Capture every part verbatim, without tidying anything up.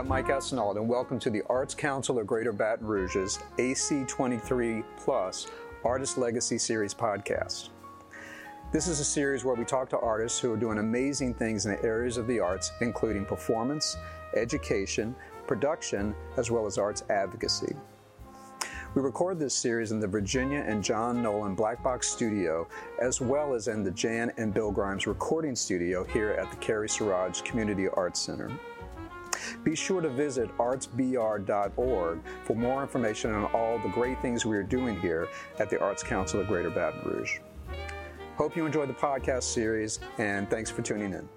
I'm Mike Assenald, and welcome to the Arts Council of Greater Baton Rouge's A C twenty-three plus Artist Legacy Series podcast. This is a series where we talk to artists who are doing amazing things in the areas of the arts, including performance, education, production, as well as arts advocacy. We record this series in the Virginia and John Nolan Black Box Studio, as well as in the Jan and Bill Grimes recording studio here at the Carrie Siraj Community Arts Center. Be sure to visit arts b r dot org for more information on all the great things we are doing here at the Arts Council of Greater Baton Rouge. Hope you enjoyed the podcast series, and thanks for tuning in.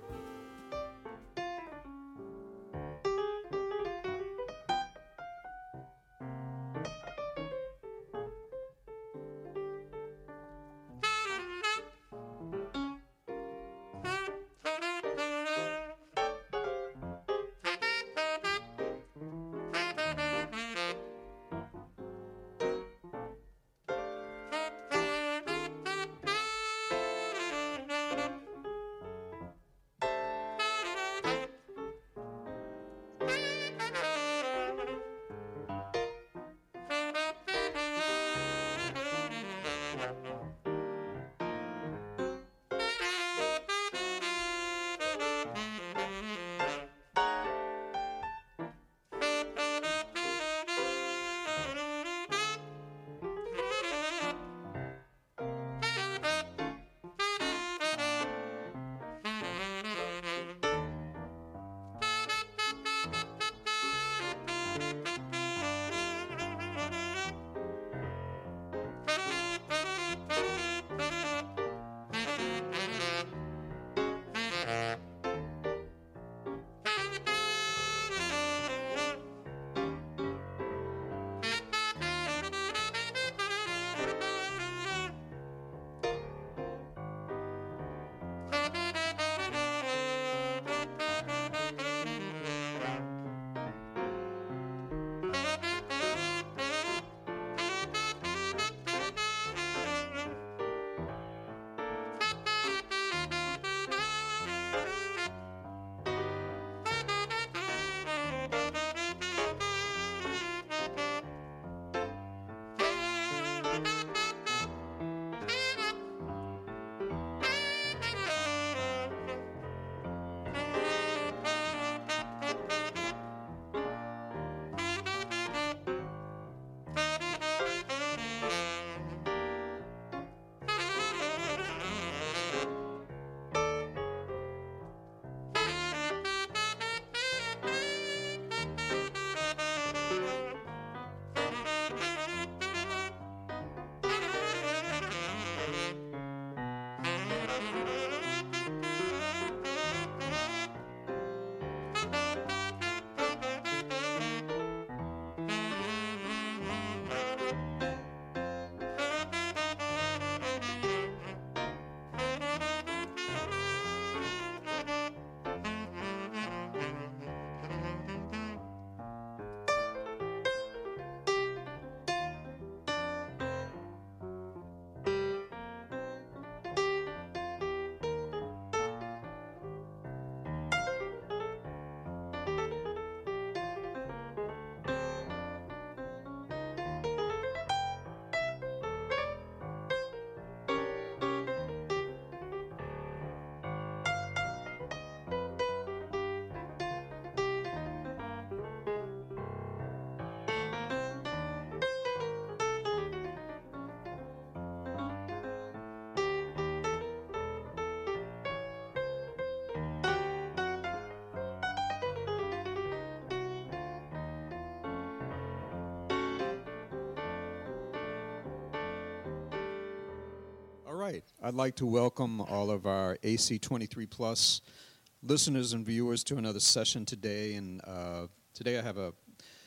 I'd like to welcome all of our A C twenty-three plus listeners and viewers to another session today. And uh, today I have a,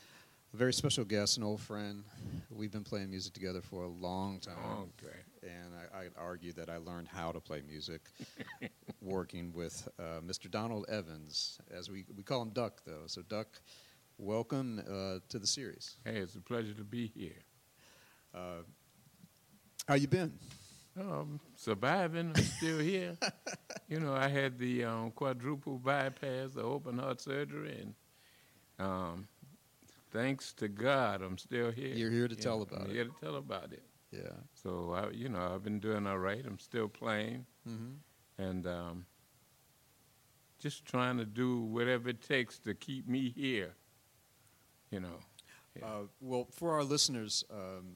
a very special guest, an old friend. We've been playing music together for a long time. Okay. And I, I'd argue that I learned how to play music working with uh, Mister Donald Evans, as we, we call him Duck, though. So, Duck, welcome uh, to the series. Hey, it's a pleasure to be here. Uh, how you been? Um, surviving, I'm still here. You know, I had the um, quadruple bypass, the open heart surgery, and Um, thanks to God, I'm still here. You're here to You tell know, about I'm it. here to tell about it. Yeah. So, I, you know, I've been doing all right. I'm still playing Mm-hmm. and um, just trying to do whatever it takes to keep me here, you know. Yeah. Uh, well, for our listeners, um,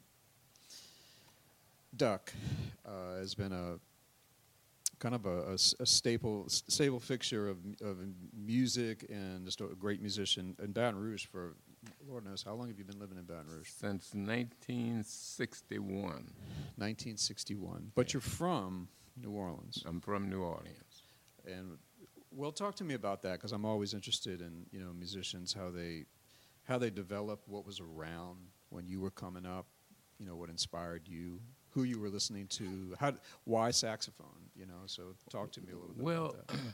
Duck uh, has been a kind of a, a s- a staple staple fixture of of music and just a great musician in Baton Rouge for Lord knows how long have you been living in Baton Rouge? Since nineteen sixty-one. nineteen sixty-one. But you're from New Orleans, I'm from New Orleans. and well, talk to me about that because I'm always interested in you know musicians how they how they develop, what was around when you were coming up, you know what inspired you, who you were listening to, how why saxophone, you know. So talk to me a little bit Well, about that.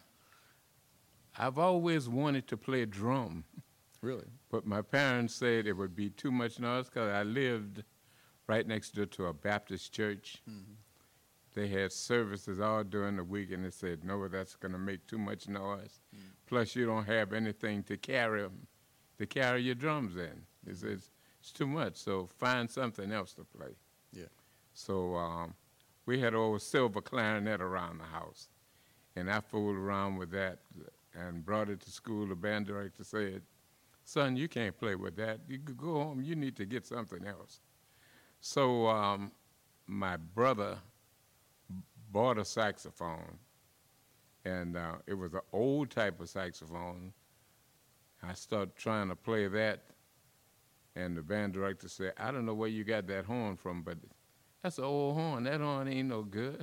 I've always wanted to play drum, Really? but my parents said it would be too much noise because I lived right next door to a Baptist church. Mm-hmm. They had services all during the week, and they said, no, that's going to make too much noise. Mm. Plus, you don't have anything to carry 'em- to carry your drums in. It says it's too much, so find something else to play. Yeah. So um, we had an old silver clarinet around the house, and I fooled around with that and brought it to school. The band director said, son, you can't play with that. You could go home. You need to get something else. So um, my brother bought a saxophone, and uh, it was an old type of saxophone. I started trying to play that, and the band director said, I don't know where you got that horn from, but that's an old horn. That horn ain't no good.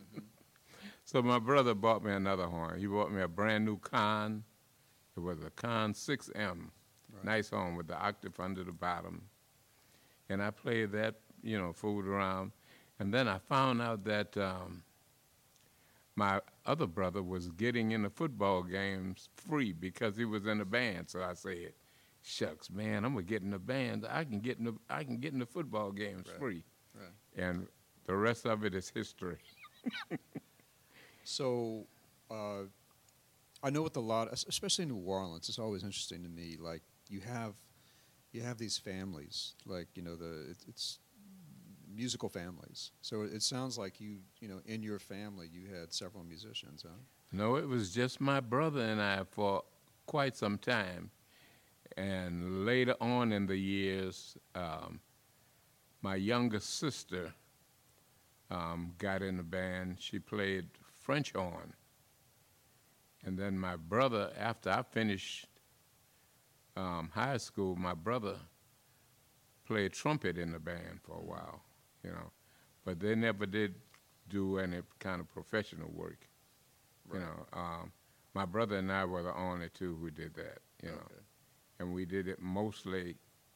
So my brother bought me another horn. He bought me a brand new Conn. It was a Conn six M, Right. nice horn with the octave under the bottom. And I played that, you know, fooled around. And then I found out that um, my other brother was getting into football games free because he was in a band. So I said, shucks, man, I'm gonna get in the band. I can get in the, I can get in the football games Right. free. Right. And the rest of it is history. So, uh, I know with a lot, es- especially in New Orleans, it's always interesting to me. Like you have, you have these families, like you know the it, it's musical families. So it, it sounds like you, you know, in your family you had several musicians, huh? No, it was just my brother and I for quite some time. And later on in the years, um, my younger sister um, got in the band. She played French horn. And then my brother, after I finished um, high school, my brother played trumpet in the band for a while, you know. But they never did do any kind of professional work, you Right. know. Um, my brother and I were the only two who did that, you know. Okay. And we did it mostly,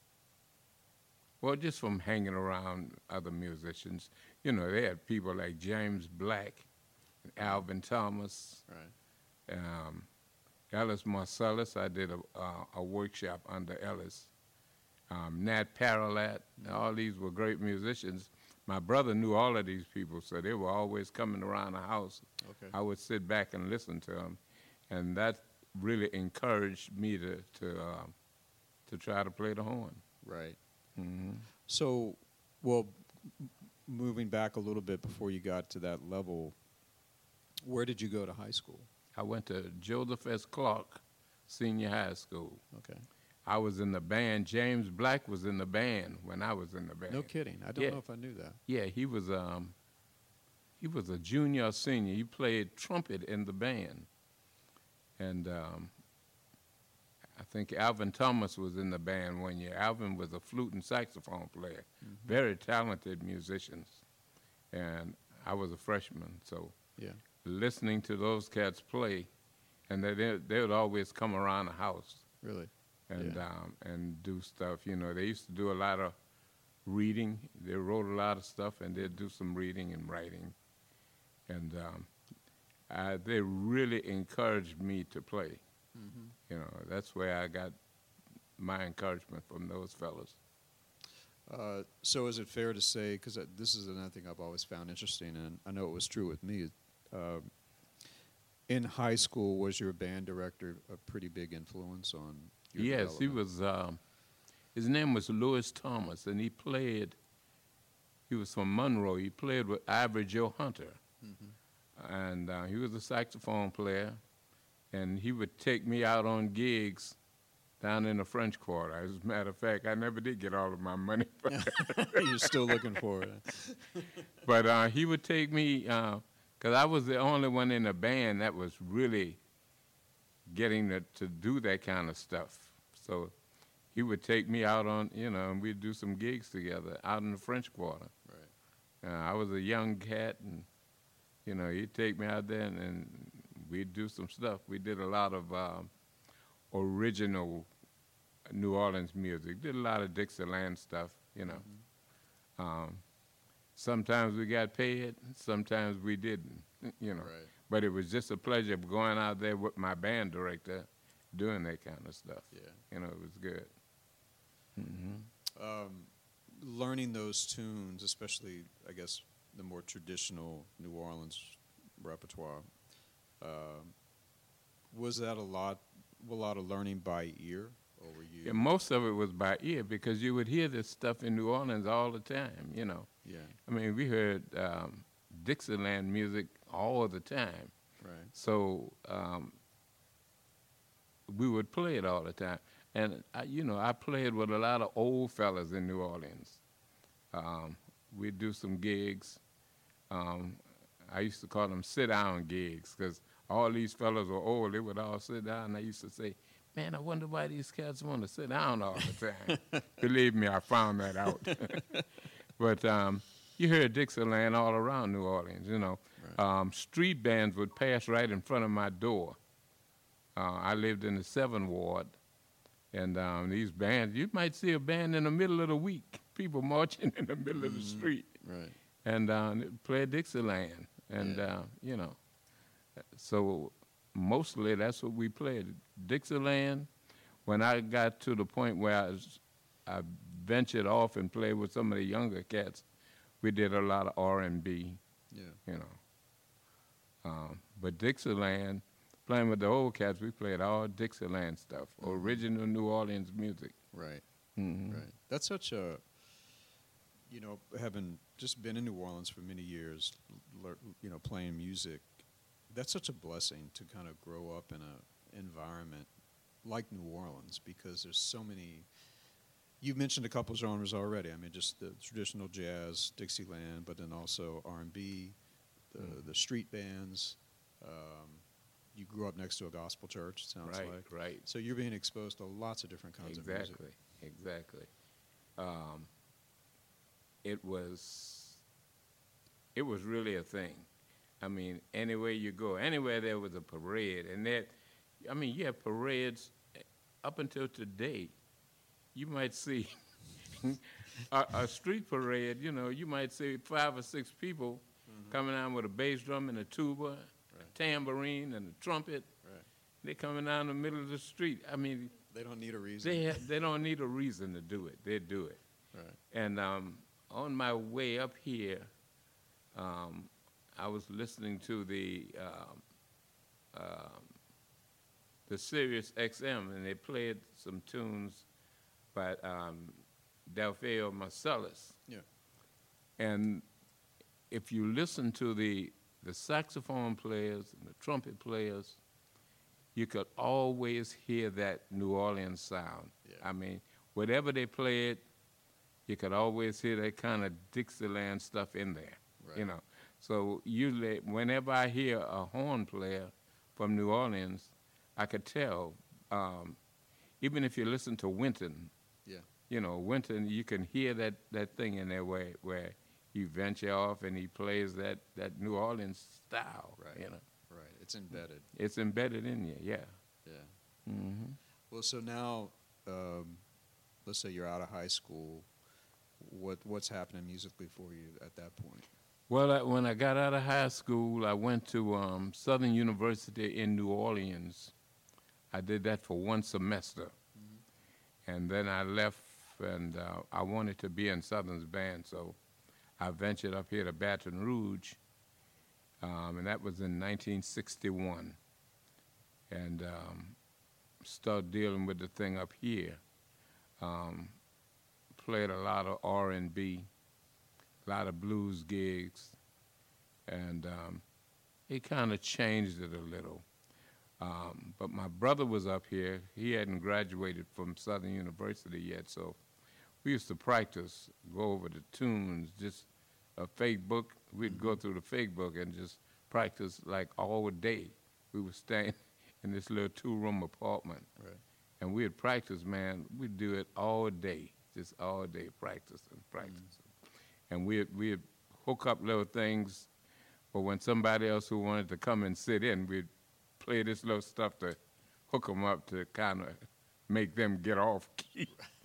well, just from hanging around other musicians. You know, they had people like James Black, and Alvin Thomas, Right. um, Ellis Marcellus. I did a, uh, a workshop under Ellis. Um, Nat Paralat. All these were great musicians. My brother knew all of these people, so they were always coming around the house. Okay. I would sit back and listen to them, and that really encouraged me to to uh, to try to play the horn. Right. hmm So, well, m- moving back a little bit before you got to that level, where did you go to high school? I went to Joseph S. Clark Senior High School. Okay. I was in the band. James Black was in the band when I was in the band. No kidding. I don't Yeah. know if I knew that. Yeah, he was um he was a junior or senior. He played trumpet in the band. And um, I think Alvin Thomas was in the band one year. Alvin was a flute and saxophone player. Mm-hmm. Very talented musicians. And I was a freshman, so Yeah. listening to those cats play, and they they they would always come around the house Really. and Yeah. um, and do stuff. You know, they used to do a lot of reading. They wrote a lot of stuff, and they'd do some reading and writing. And um, I, they really encouraged me to play. Mm-hmm. You know, that's where I got my encouragement from those fellas. Uh, so is it fair to say, because this is another thing I've always found interesting, and I know it was true with me, uh, in high school, was your band director a pretty big influence on, your Yes, he development? was. Um, his name was Louis Thomas, and he played. He was from Monroe. He played with Ivory Joe Hunter, Mm-hmm. and uh, he was a saxophone player. And he would take me out on gigs down in the French Quarter. As a matter of fact, I never did get all of my money, but, You're still looking for it. but uh, he would take me because I was the only one in the band that was really getting to, to do that kind of stuff. So he would take me out on, you know, and we'd do some gigs together out in the French Quarter. Right. Uh, I was a young cat, and, you know, he'd take me out there, and, and we'd do some stuff. We did a lot of um, original New Orleans music. Did a lot of Dixieland stuff, you know. Mm-hmm. Um, sometimes we got paid, sometimes we didn't, you know. Right. But it was just a pleasure of going out there with my band director doing that kind of stuff. Yeah. You know, it was good. Mm-hmm. Um, learning those tunes, especially, I guess, the more traditional New Orleans repertoire, uh, was that a lot, a lot of learning by ear, or were you? Yeah, most of it was by ear because you would hear this stuff in New Orleans all the time, you know. Yeah. I mean, we heard um, Dixieland music all the time. Right. So um, we would play it all the time. And, I, you know, I played with a lot of old fellas in New Orleans. Um, we'd do some gigs. Um, I used to call them sit-down gigs because all these fellas were old. They would all sit down, and I used to say, man, I wonder why these cats want to sit down all the time. Believe me, I found that out. But um, you heard Dixieland all around New Orleans, you know. Right. Um, street bands would pass right in front of my door. Uh, I lived in the Seventh Ward, and um, these bands, you might see a band in the middle of the week, people marching in the middle of the Mm-hmm. street, Right. and uh, play Dixieland, and, Yeah. uh, you know. So mostly that's what we played, Dixieland. When I got to the point where I, was, I ventured off and played with some of the younger cats, we did a lot of R and B, Yeah. you know. Um, but Dixieland, playing with the old cats, we played all Dixieland stuff, Mhm. original New Orleans music. Right. Mm-hmm. Right. That's such a, you know, having just been in New Orleans for many years, lear, you know, playing music, that's such a blessing to kind of grow up in a environment like New Orleans because there's so many. You've mentioned a couple genres already. I mean, just the traditional jazz, Dixieland, but then also R and B, the Mm. the street bands. Um, you grew up next to a gospel church. It sounds Right, like. right. So you're being exposed to lots of different kinds of music. Exactly, exactly. Um, it was, it was really a thing. I mean, anywhere you go, anywhere there was a parade, and that, I mean, you have parades up until today. You might see a, a street parade. You know, you might see five or six people Mhm. coming out with a bass drum and a tuba, Right. a tambourine, and a trumpet. Right. They're coming down the middle of the street. I mean, They don't need a reason. they have, they don't need a reason to do it. They do it. Right. And um, on my way up here, um, I was listening to the um, um, the Sirius X M, and they played some tunes by um, Delfeo Marcellus. Yeah. And if you listen to the the saxophone players and the trumpet players, you could always hear that New Orleans sound. Yeah. I mean, whatever they played, you could always hear that kind of Dixieland stuff in there, Right. you know. So usually, whenever I hear a horn player from New Orleans, I could tell. Um, even if you listen to Wynton, Yeah. you know, Wynton, you can hear that, that thing in there where where he venture off and he plays that, that New Orleans style, Right. you know. Right. It's embedded. It's embedded in you, yeah. Yeah. Mm-hmm. Well, so now, um, let's say you're out of high school. What what's happening musically for you at that point? Well, I, when I got out of high school, I went to um, Southern University in New Orleans. I did that for one semester. Mm-hmm. And then I left, and uh, I wanted to be in Southern's band, so I ventured up here to Baton Rouge, um, and that was in nineteen sixty-one. And um, start dealing with the thing up here. Um, played a lot of R and B, a lot of blues gigs, and um, it kind of changed it a little. Um, but my brother was up here. He hadn't graduated from Southern University yet, so we used to practice, go over the tunes, just a fake book. We'd go through the fake book and just practice like all day. We were staying in this little two-room apartment. Right. And we'd practice, man. We'd do it all day, just all day, practice and practice. Mm. And we'd, we'd hook up little things, but when somebody else who wanted to come and sit in, we'd play this little stuff to hook them up to kind of make them get off key.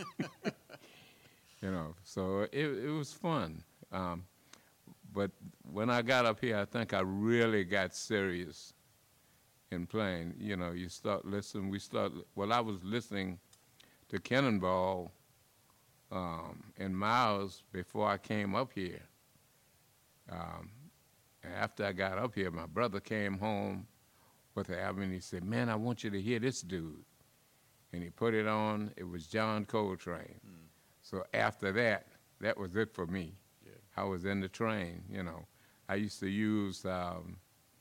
You know, so it, it was fun. Um, but when I got up here, I think I really got serious in playing. You know, you start listening, we start, well, I was listening to Cannonball um, and Miles before I came up here. Um, after I got up here, my brother came home with the album and he said, man, I want you to hear this dude. And he put it on, it was John Coltrane. Mm. So after that, that was it for me. Yeah. I was in the train, you know. I used to use um,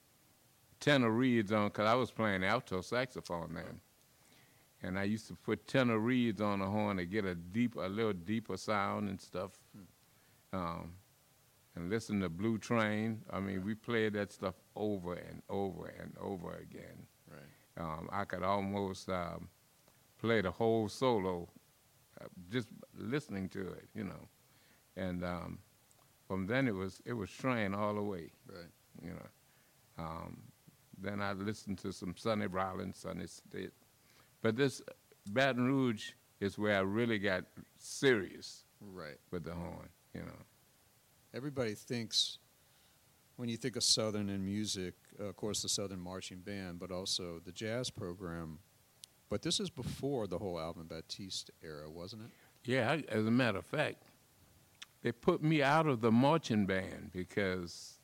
tenor reeds on, because I was playing alto saxophone then. And I used to put tenor reeds on the horn to get a deep, a little deeper sound and stuff. Hmm. Um, and listen to Blue Train. I mean, yeah. we played that stuff over and over and over again. Right. Um, I could almost um, play the whole solo uh, just listening to it, you know. And um, from then it was it was Train all the way. Right. You know. Um, then I listened to some Sonny Rollins, Sonny Stitt. But this Baton Rouge is where I really got serious. Right. With the horn, you know. Everybody thinks, when you think of Southern and music, uh, of course the Southern Marching Band, but also the jazz program. But this is before the whole Alvin Batiste era, wasn't it? Yeah, I, as a matter of fact, they put me out of the marching band because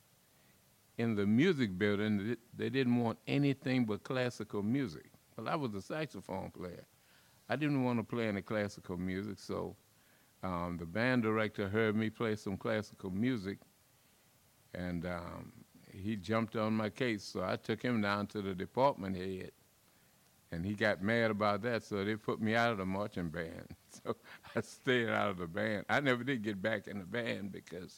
in the music building, they didn't want anything but classical music. Well, I was a saxophone player. I didn't want to play any classical music, so um, the band director heard me play some classical music, and um, he jumped on my case, so I took him down to the department head, and he got mad about that, so they put me out of the marching band. So I stayed out of the band. I never did get back in the band because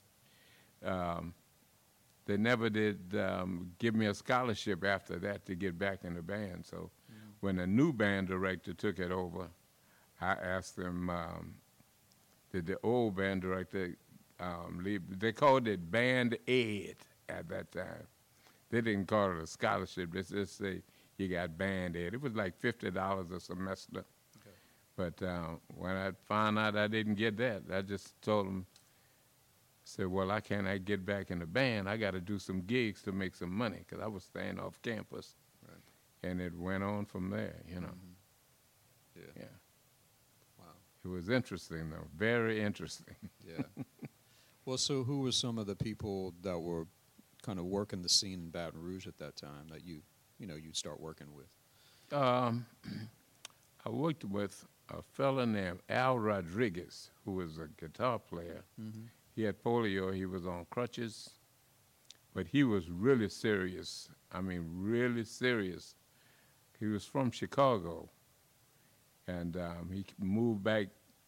um, they never did um, give me a scholarship after that to get back in the band. So mm-hmm. when a new band director took it over, I asked them, um, did the old band director um, leave? They called it Band Aid at that time. They didn't call it a scholarship. They just say you got Band Aid. It was like fifty dollars a semester. Okay. But um, when I found out I didn't get that, I just told them, said, well, I can't I get back in the band. I got to do some gigs to make some money because I was staying off campus. Right. And it went on from there, you know. Mm-hmm. Yeah. Yeah. Wow. It was interesting, though. Very interesting. Yeah. Well, so who were some of the people that were kind of working the scene in Baton Rouge at that time that you, you know, you'd start working with? Um, I worked with a fella named Al Rodriguez, who was a guitar player. Mm-hmm. He had polio. He was on crutches, but he was really serious. I mean, really serious. He was from Chicago, and um, he moved back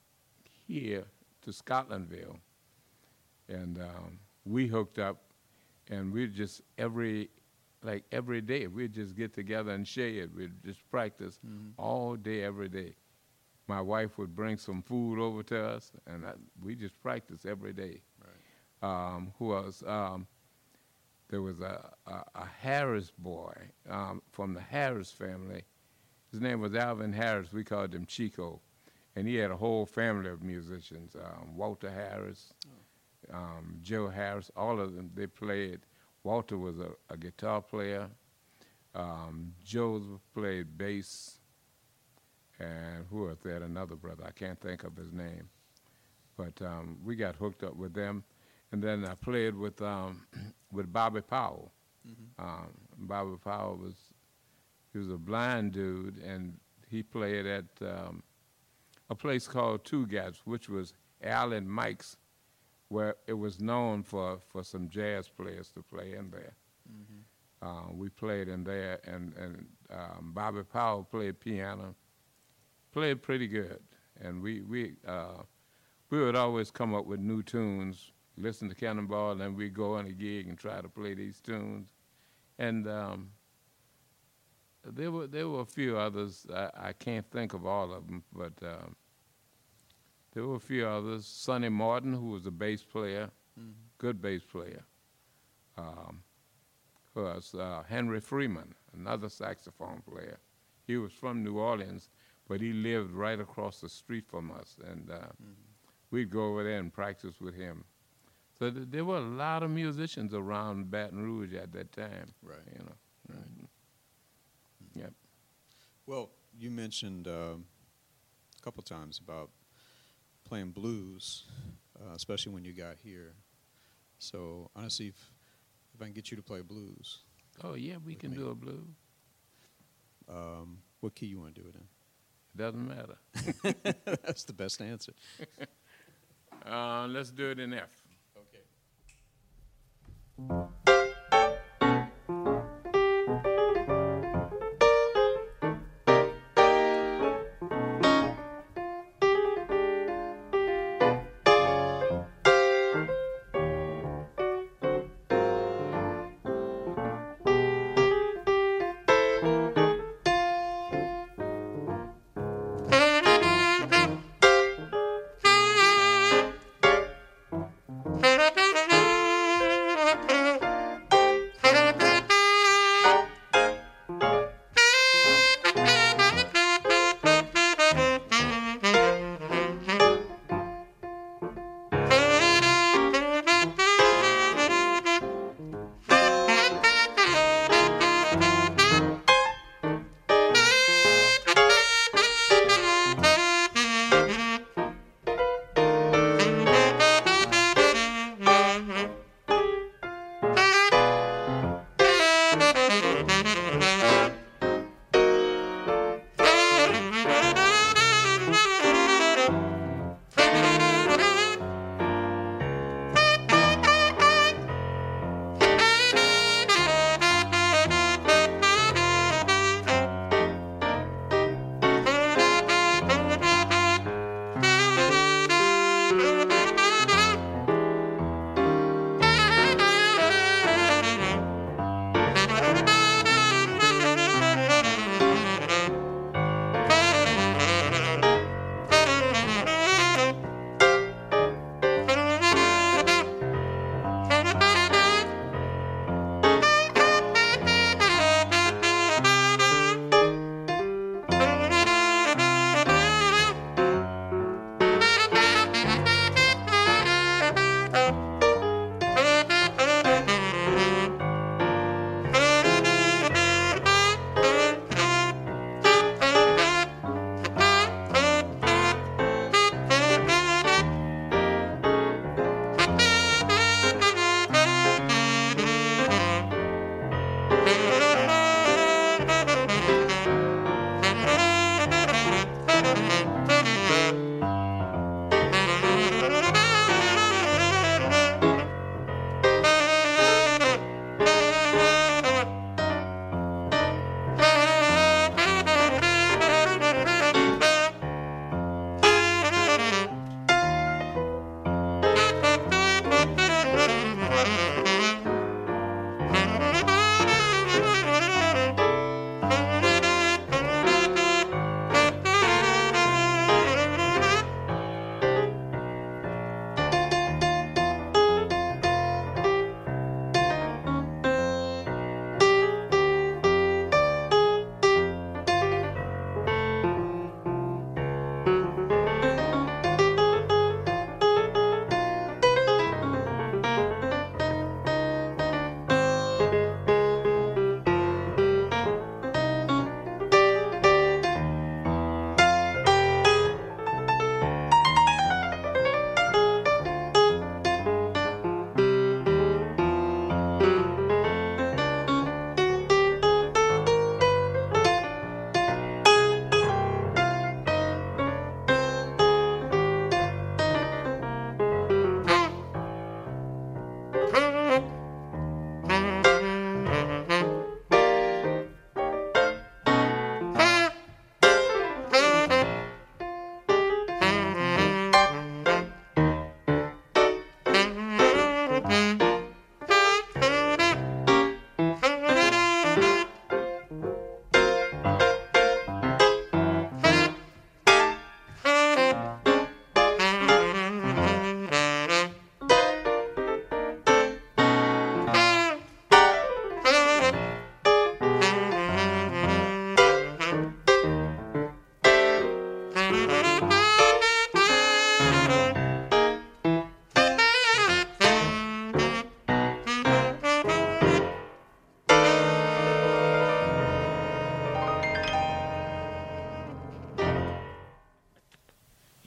here to Scotlandville, and um, we hooked up, and we'd just every, like every day, we'd just get together and share it. We'd just practice mm-hmm. all day, every day. My wife would bring some food over to us, and I, we just practiced every day. Right. Um, who else? Um, there was a, a, a Harris boy um, from the Harris family. His name was Alvin Harris. We called him Chico. And he had a whole family of musicians, um, Walter Harris, oh. um, Joe Harris, all of them, they played. Walter was a, a guitar player. Um, Joe played bass. And who was that? Another brother. I can't think of his name. But um, we got hooked up with them. And then I played with um, with Bobby Powell. Mm-hmm. Um, Bobby Powell was, he was a blind dude, and he played at um, a place called Two Gaps, which was Al and Mike's, where it was known for, for some jazz players to play in there. Mm-hmm. uh, we played in there, and, and um, Bobby Powell played piano, played pretty good. And we, we, uh, we would always come up with new tunes, listen to Cannonball, and then we'd go on a gig and try to play these tunes. And um, there were there were a few others. I, I can't think of all of them, but um, there were a few others. Sonny Martin, who was a bass player, mm-hmm. good bass player. Um, who was uh, Henry Freeman, another saxophone player. He was from New Orleans, but he lived right across the street from us, and uh, mm-hmm. we'd go over there and practice with him. So th- there were a lot of musicians around Baton Rouge at that time. Right. You know. Right. Mm-hmm. Yep. Well, you mentioned um, a couple times about playing blues, uh, especially when you got here. So honestly, if, if I can get you to play blues. Oh yeah, we can me. do a blues. Um, what key you want to do it in? It doesn't matter. That's the best answer. uh, let's do it in F. Okay.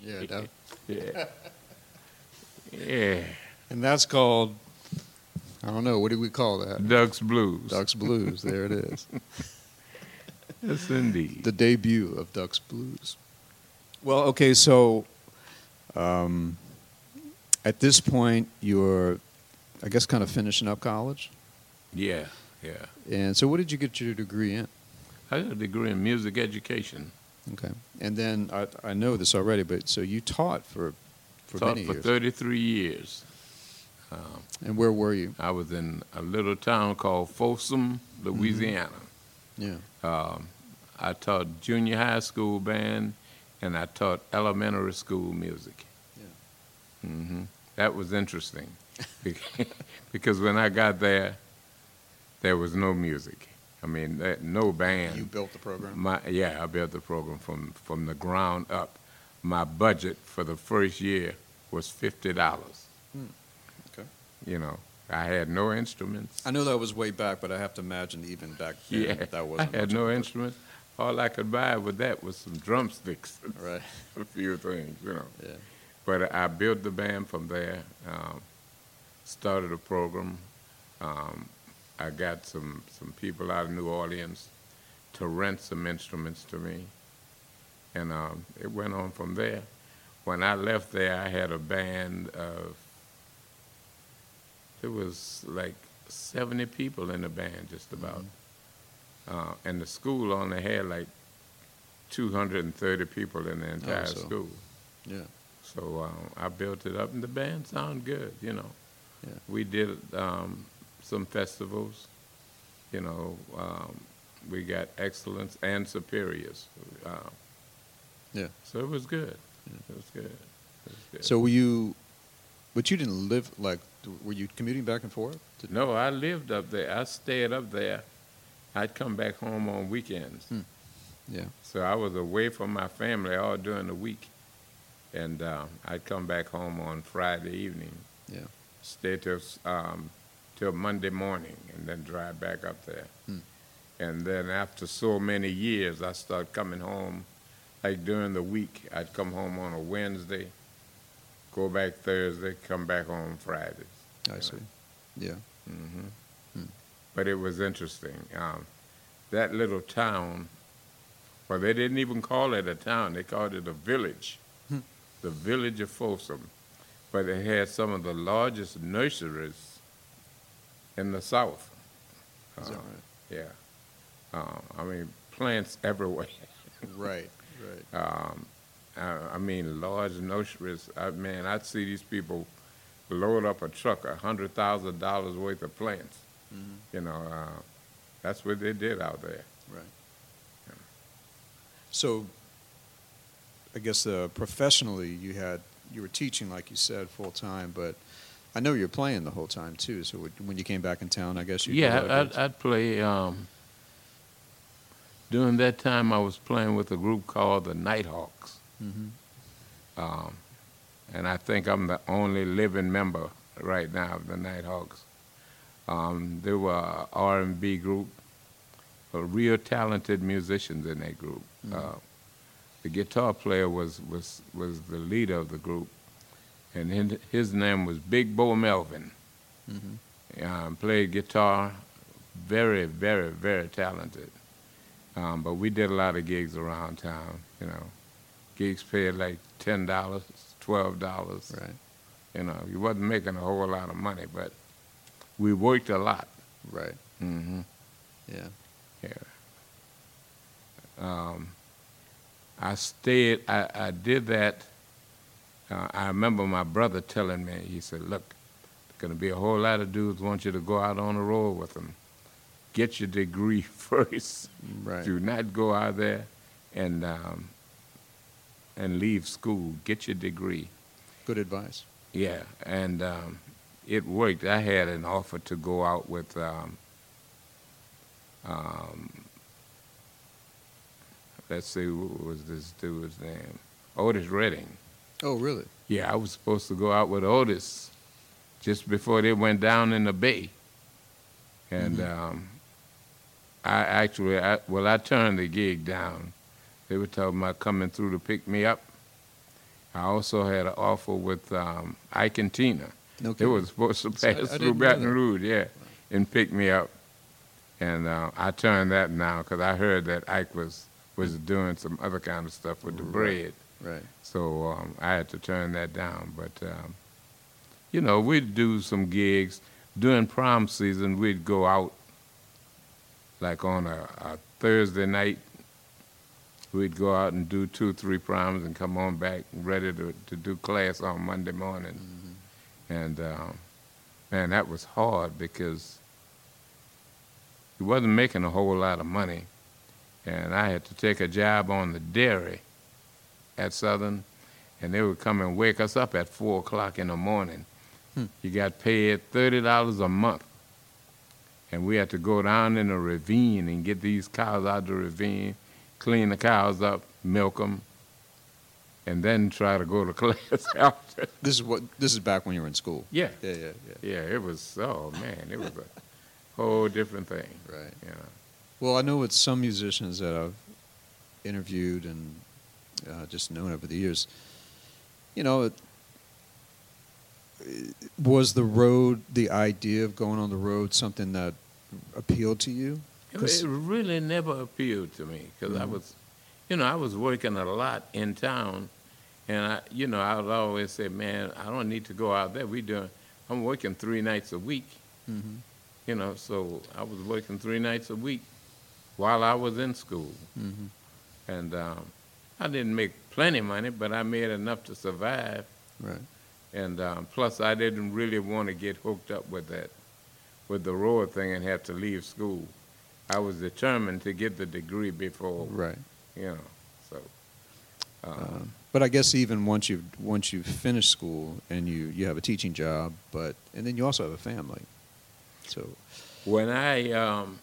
Yeah, Doug. Yeah. Yeah. And that's called, I don't know, what do we call that? Doug's Blues. Ducks Blues. There it is. Yes, indeed. The debut of Ducks Blues. Well, okay, so um, at this point, you're, I guess, kind of finishing up college. Yeah, yeah. And so what did you get your degree in? I got a degree in music education. Okay. And then I, I know this already, but so you taught for, for Taught many for years. thirty-three years. Um, And where were you? I was in a little town called Folsom, Louisiana. Yeah. Um, I taught junior high school band, and I taught elementary school music. Yeah. hmm That was interesting, because when I got there, there was no music. I mean, that, no band. You built the program? My, yeah, I built the program from, from the ground up. My budget for the first year was fifty dollars. Hmm. Okay. You know, I had no instruments. I know that was way back, but I have to imagine even back then Yeah, that I wasn't had much no of a- instruments. All I could buy with that was some drumsticks, Right. a few things, you know. Yeah. But I built the band from there, um, started a program. Um, I got some, some people out of New Orleans to rent some instruments to me, and um, it went on from there. When I left there, I had a band of, it was like seventy people in the band, just about. Uh, and the school only had like two hundred thirty people in the entire so- school. Yeah. So um, I built it up, and the band sounded good, you know. Yeah. We did um, some festivals, you know. Um, we got excellence and superiors. Uh, Yeah. So it was good. It was good. It was good. So were you, but you didn't live, like, were you commuting back and forth? to- No, I lived up there. I stayed up there. I'd come back home on weekends. Hmm. Yeah. So I was away from my family all during the week. And uh, I'd come back home on Friday evening, Yeah. stay till, um, till Monday morning, and then drive back up there. Hmm. And then after so many years, I started coming home. Like during the week, I'd come home on a Wednesday, go back Thursday, come back on Fridays. I see. Yeah. hmm Hmm. But it was interesting. Um, that little town, well, they didn't even call it a town. They called it a village, Hmm. the village of Folsom. But it had some of the largest nurseries in the South. Is that Uh, right? Yeah. Uh, I mean, plants everywhere. Right. Right. Um, I, I mean, large nurseries. I man, I'd see these people load up a truck, a hundred thousand dollars worth of plants. Mhm. You know, uh, that's what they did out there. Right. So, I guess uh, professionally, you had you were teaching, like you said, full time, but I know you're playing the whole time too. So would- when you came back in town, I guess you Yeah, I'd, I'd play. Um, during that time, I was playing with a group called the Nighthawks, hmm um, and I think I'm the only living member right now of the Nighthawks. Um, they were an R and B group, uh, real talented musicians in that group. Mhm. Uh, the guitar player was, was, was the leader of the group, and his, his name was Big Bo Melvin. hmm Um, played guitar, very, very, very talented. Um, but we did a lot of gigs around town, you know. Gigs paid like ten dollars, twelve dollars. Right. You know, you wasn't making a whole lot of money, but we worked a lot. Right. hmm Yeah. Yeah. Um, I stayed, I, I did that. Uh, I remember my brother telling me, he said, look, there's going to be a whole lot of dudes want you to go out on the road with them. Get your degree first. Right. Do not go out there and, um, and leave school. Get your degree. Good advice. Yeah, and um, it worked. I had an offer to go out with um, um, let's see, what was this dude's name? Otis Redding. Oh, really? Yeah, I was supposed to go out with Otis just before they went down in the bay. And Mhm. um, I actually, I, well, I turned the gig down. They were talking about coming through to pick me up. I also had an offer with um, Ike and Tina. No It kidding. was supposed to So I- I pass through didn't know Baton that. Rouge, yeah, and pick me up. And uh, I turned that down because I heard that Ike was, was doing some other kind of stuff with the Right. bread. Right. So um, I had to turn that down. But, um, you know, we'd do some gigs. During prom season, we'd go out like on a, a Thursday night. We'd go out and do two, three proms and come on back ready to, to do class on Monday morning. Mm-hmm. And, um, man, that was hard because he wasn't making a whole lot of money. And I had to take a job on the dairy at Southern, and they would come and wake us up at four o'clock in the morning. Hmm. You got paid thirty dollars a month, and we had to go down in the ravine and get these cows out of the ravine, clean the cows up, milk them, and then try to go to class after. This is what. This is back when you were in school. Yeah, Yeah. Yeah. Yeah. yeah, it was, oh man, it was a whole different thing. Right. You know. Well, I know with some musicians that I've interviewed and uh, just known over the years, you know, it, it- was the road, the idea of going on the road, something that appealed to you? It, 'Cause- it really never appealed to me because I Mhm. was, you know, I was working a lot in town, and I, you know, I would always say, man, I don't need to go out there. We doing, I'm working three nights a week, Mm-hmm. you know, so I was working three nights a week while I was in school, Mm-hmm. and um, I didn't make plenty of money, but I made enough to survive, Right. and um, plus I didn't really want to get hooked up with that, with the road thing and have to leave school. I was determined to get the degree before, Right. you know, so. Um, Um, but I guess even once you've once you've finished school and you, you have a teaching job, but and then you also have a family, so when I, um,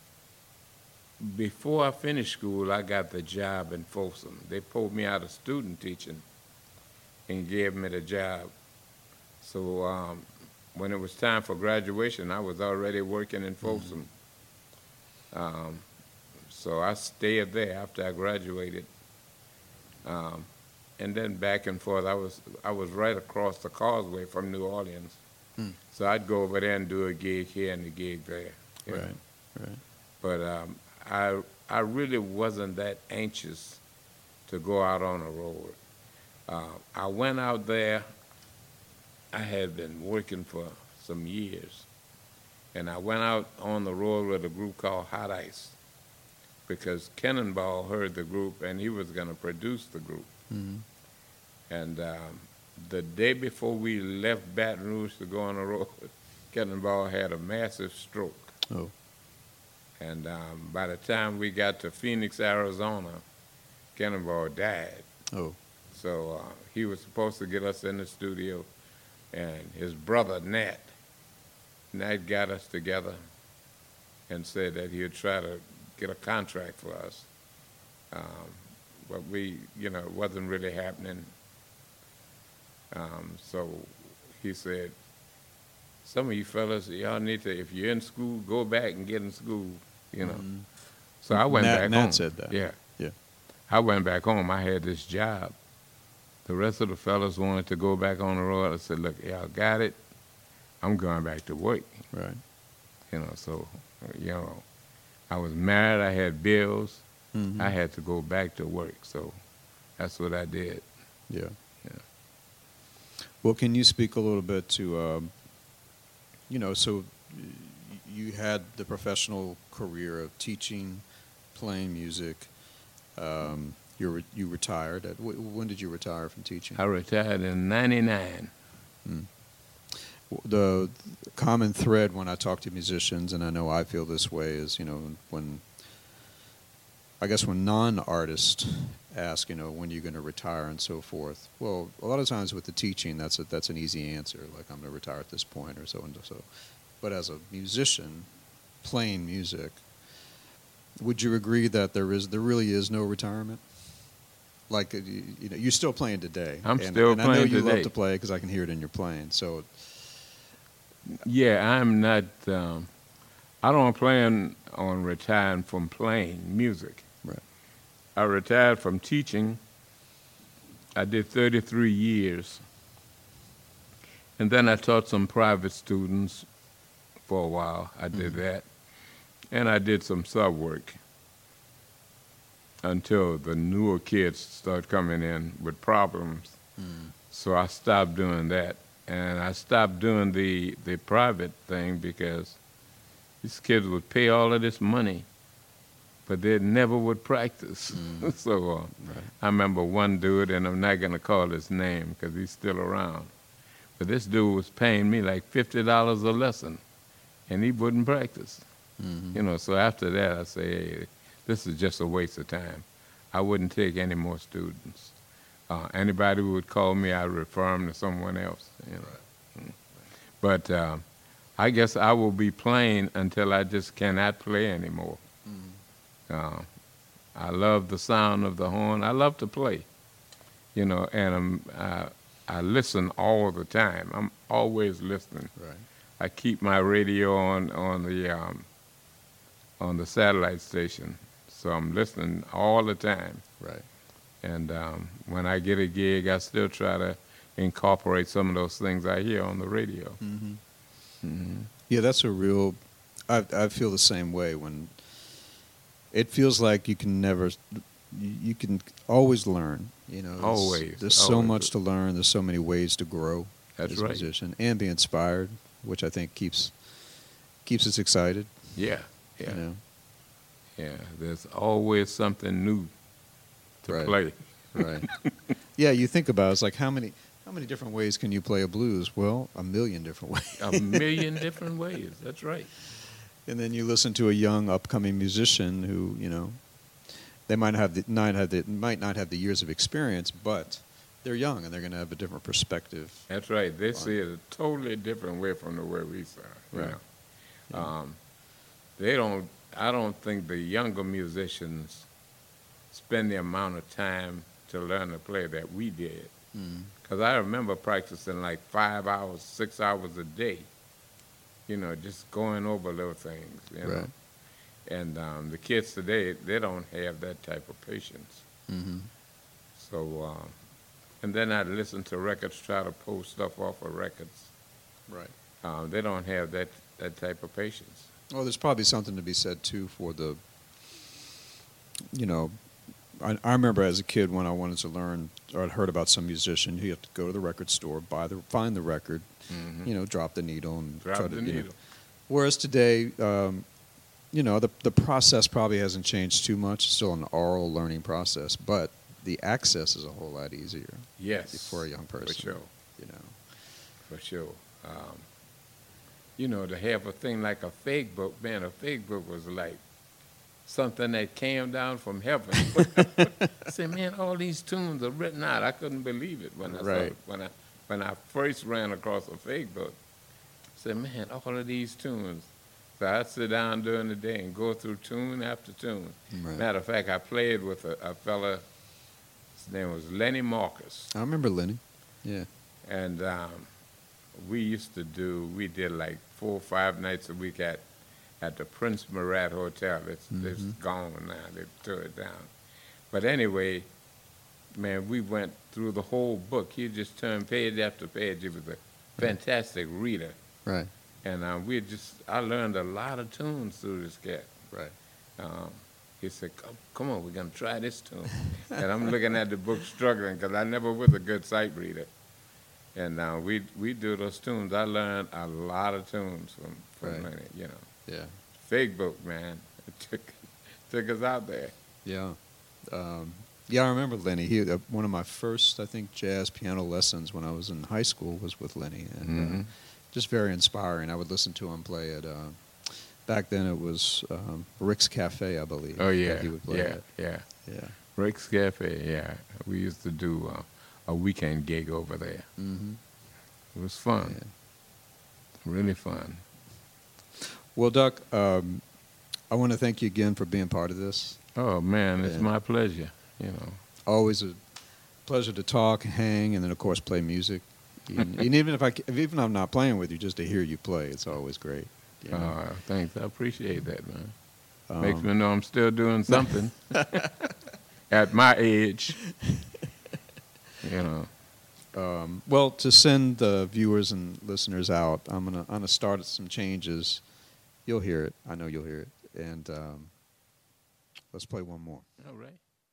before I finished school, I got the job in Folsom. They pulled me out of student teaching and gave me the job. So um, when it was time for graduation, I was already working in Folsom. Um, so I stayed there after I graduated. Um, and then back and forth, I was I was right across the causeway from New Orleans. Hmm. So I'd go over there and do a gig here and a gig there. you know. right, right, But um, I I really wasn't that anxious to go out on the road. Uh, I went out there. I had been working for some years, and I went out on the road with a group called Hot Ice because Cannonball heard the group and he was going to produce the group. mm-hmm. And um, the day before we left Baton Rouge to go on the road, Cannonball had a massive stroke. Oh, And um, by the time we got to Phoenix, Arizona, Cannonball died. oh, So uh, he was supposed to get us in the studio, and his brother, Nat, Nat got us together and said that he would try to get a contract for us. Um, but we, you know, it wasn't really happening. Um, so he said, some of you fellas, y'all need to, if you're in school, go back and get in school, you know. Mhm. So I went Nat- back Nat home. said that. Yeah. Yeah. I went back home. I had this job. The rest of the fellas wanted to go back on the road. I said, look, y'all got it. I'm going back to work. right. You know, so, you know, I was married. I had bills. Mm-hmm. I had to go back to work. So that's what I did. Yeah. Yeah. Well, can you speak a little bit to, um, you know, so y- you had the professional career of teaching, playing music. Um, you re- you retired. At, wh- when did you retire from teaching? I retired in ninety-nine. W- The common thread when I talk to musicians, and I know I feel this way, is, you know, when I guess when non-artists ask, you know, when you're going to retire and so forth. Well, a lot of times with the teaching, that's a, that's an easy answer, like I'm going to retire at this point or so and so. But as a musician, playing music, would you agree that there is there really is no retirement? Like uh, you, you know, you're still playing today. I'm and, still and I know playing you love today. to play because I can hear it in your playing. So Yeah, I'm not, um, I don't plan on retiring from playing music. Right. I retired from teaching I did thirty-three years. And then I taught some private students for a while. I did Mm-hmm. that. And I did some sub work until the newer kids started coming in with problems. Mm. So I stopped doing that. And I stopped doing the, the private thing because these kids would pay all of this money, but they never would practice. Mm. so uh, Right. I remember one dude, and I'm not going to call his name because he's still around, but this dude was paying me like fifty dollars a lesson, and he wouldn't practice. Mhm. You know, so after that, I say, hey, this is just a waste of time. I wouldn't take any more students. Uh, anybody who would call me, I'd refer them to someone else. You know. Mm. But uh, I guess I will be playing until I just cannot play anymore. Mhm. Uh, I love the sound of the horn. I love to play, you know, and I'm, uh, I listen all the time. I'm always listening. Right. I keep my radio on on the um, on the satellite station, so I'm listening all the time. Right. And um, when I get a gig, I still try to incorporate some of those things I hear on the radio. Mm-hmm. hmm Yeah, that's a real. I I feel the same way when. It feels like you can never, you, you can always learn. You know, there's, Always, There's so always. much to learn. There's so many ways to grow That's as a right. musician and be inspired, which I think keeps keeps us excited. Yeah, yeah, You know, yeah. There's always something new to Right. play. right? Yeah, you think about it, it's like how many how many different ways can you play a blues? Well, a million different ways. A million different ways. That's right. And then you listen to a young upcoming musician who, you know, they might have the, not have the, might not have the years of experience, but they're young and they're going to have a different perspective. That's right. They Fun. see it a totally different way from the way we saw it. You Right. know? Yeah. Um, they don't. I don't think the younger musicians spend the amount of time to learn to play that we did. Mm. Because I remember practicing like five hours, six hours a day. You know, just going over little things. You know? Right. And um, the kids today, they don't have that type of patience. Mm-hmm. So, um, and then I'd listen to records, try to pull stuff off of records. Right. Um, they don't have that, that type of patience. Well, there's probably something to be said too for the, you know, I, I remember as a kid when I wanted to learn or I'd heard about some musician, you have to go to the record store, buy the, find the record, Mm-hmm. you know, drop the needle and Drop try the to, you know. needle. Whereas today, um, you know, the the process probably hasn't changed too much. It's still an oral learning process, but the access is a whole lot easier Yes. for a young person. For sure. You know. For sure. Um, you know, to have a thing like a fake book, man, a fake book was like something that came down from heaven. I said, man, all these tunes are written out. I couldn't believe it when I saw Right. it, when I when I first ran across a fake book. I said, man, all of these tunes. So I'd sit down during the day and go through tune after tune. Right. Matter of fact, I played with a, a fella, his name was Lenny Marcus. I remember Lenny. Yeah. And um, we used to do, we did like four or five nights a week at, at the Prince Murat Hotel. It's, it's Mhm. gone now, they tore it down. But anyway, man, we went through the whole book. He just turned page after page. He was a fantastic reader. Right. And uh, we just, I learned a lot of tunes through this cat. Right. Um, he said, come, come on, we're going to try this tune. And I'm looking at the book struggling because I never was a good sight reader. And uh, we we do those tunes. I learned a lot of tunes from, from Right. Lenny, you know. Yeah. Fake book, man. It took, took us out there. Yeah. Um, yeah, I remember Lenny. He uh, one of my first, I think, jazz piano lessons when I was in high school was with Lenny, and uh, Mhm. just very inspiring. I would listen to him play at. Uh, back then, it was um, Rick's Cafe, I believe. Oh, that yeah. he would play Yeah, at. yeah. Yeah. Rick's Cafe, yeah. We used to do uh, a weekend gig over there. Mm-hmm. It was fun. Yeah. Really fun. Well, Duck, um, I want to thank you again for being part of this. Oh, man, it's Yeah. my pleasure, you know. Always a pleasure to talk, hang, and then of course play music. And, and even if I, if even if I'm not playing with you, just to hear you play, it's always great. you know? Uh, thanks. I appreciate that, man. Makes Um, me know I'm still doing something at my age. You know. Um, well, to send the viewers and listeners out, I'm gonna I'm gonna start some changes. You'll hear it. I know you'll hear it. And um, let's play one more. All right.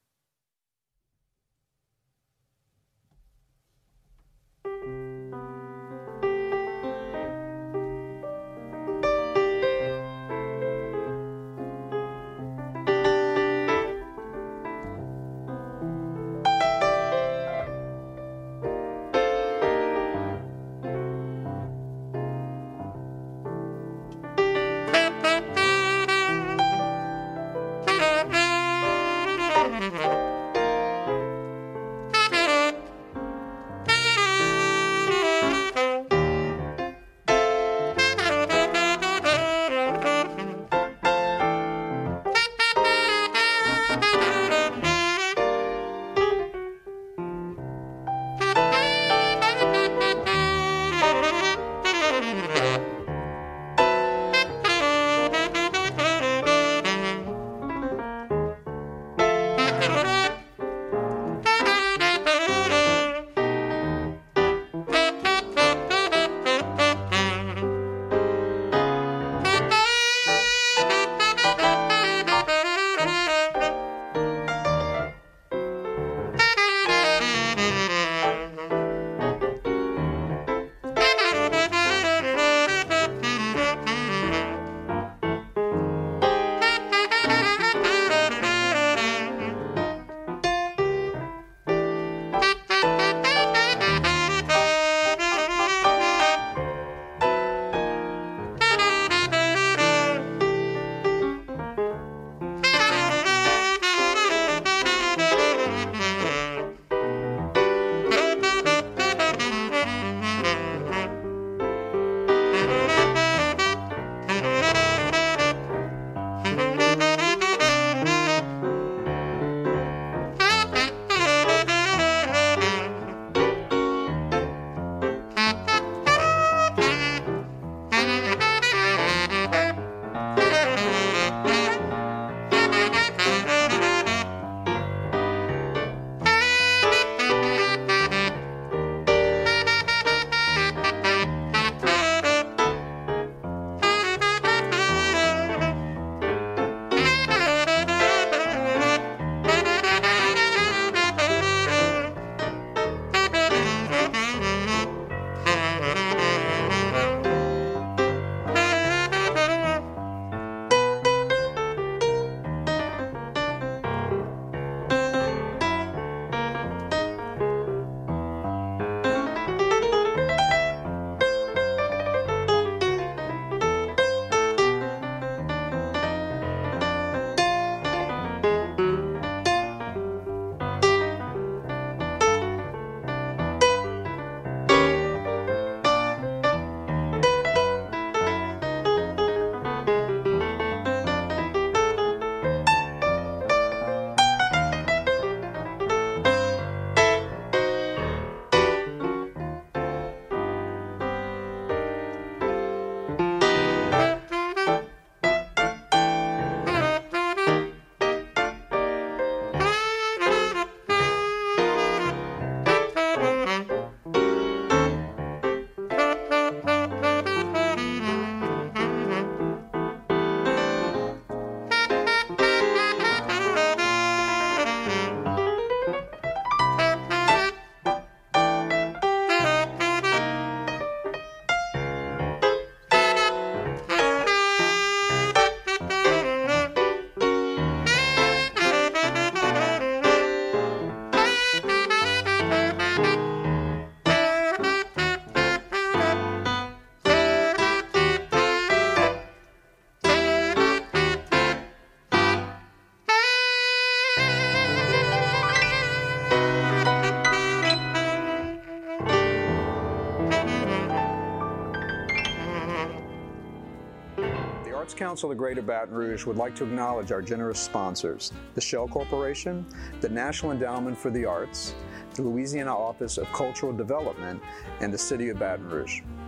Arts Council of Greater Baton Rouge would like to acknowledge our generous sponsors, the Shell Corporation, the National Endowment for the Arts, the Louisiana Office of Cultural Development, and the City of Baton Rouge.